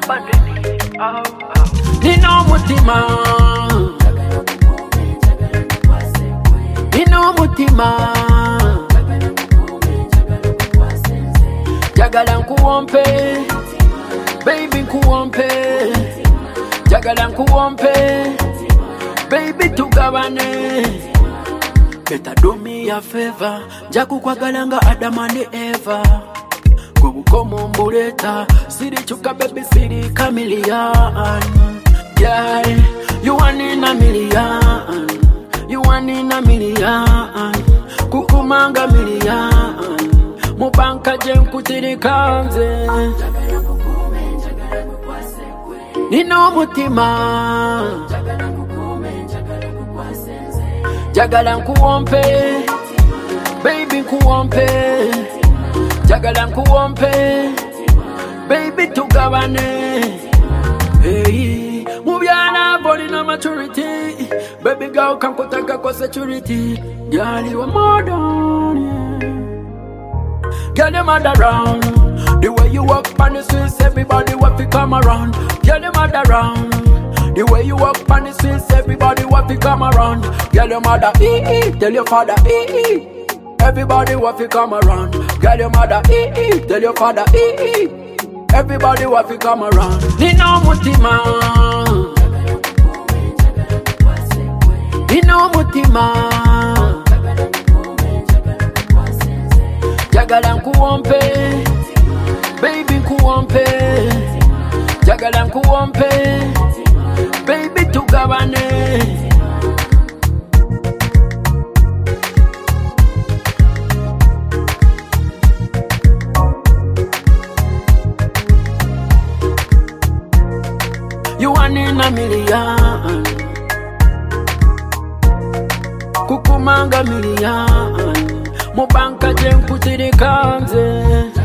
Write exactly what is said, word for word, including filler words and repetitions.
Nino mutima, Nino mutima, Jagala nkuwompe, baby nkuwompe, Jagala nkuwompe, baby tugabane. Better do me a favor, Jaku kwa galanga Adam and Eva. Go come on buleta, city chuka baby city chameleon. Yeah, you one in a million, you one in a million. Kukumanga million, mubanka jem kutiri kanze. Nino mutima, Jagala nkuwompe, baby nkuwompe, Jagala nkuwompe, baby tugabane. Hey, mubyana body no maturity, baby girl can kutaka kwa security. Girl you a modern, yeah. Girl you mad around, the way you walk on the streets, everybody want to come around. Girl you mad around. The way you walk on the streets, everybody want to come around. Girl, your mother, ee ee, tell your father, ee ee. Everybody want to come around. Girl, your mother, ee ee, tell your father, ee ee. Everybody want to come around. Nino mutima, Nino mutima, Jagala nkuwompe, baby nkuwompe, Jagala nkuwompe, baby tugabane. You one in a million, kukumanga million, mubanka jem kutiri kanze.